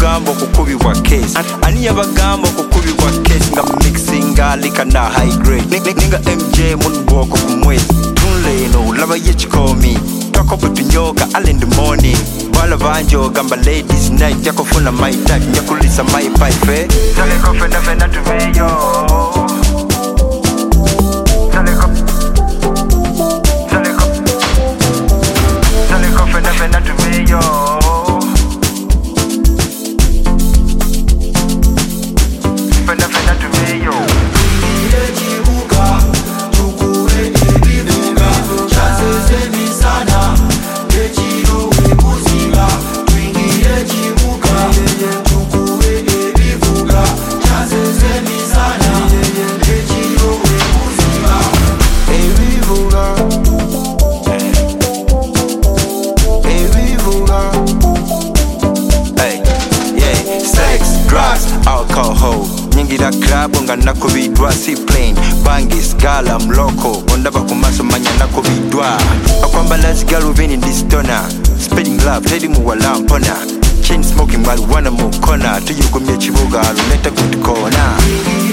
bagamba okukubibwa case ani yabagamba okukubibwa case nga mixinga lika na high grade ninga MJ munboko kumwezi tunleno laba yechikomi talk about tunyoga all in the morning bala banjo gamba ladies night yakofuna my type nyakulisa my pipe tale kofena fena tumeyo tale kofena fena tumeyo alcohol nyingira club nga nakubidwa si plain bangis gala mloko ondaba kumaso manya nakubidwa akwambala zigaluvini distona spreading love tedi muwala mpona chain smoking marijuana mukona tuyugumye kibuga luneta good corner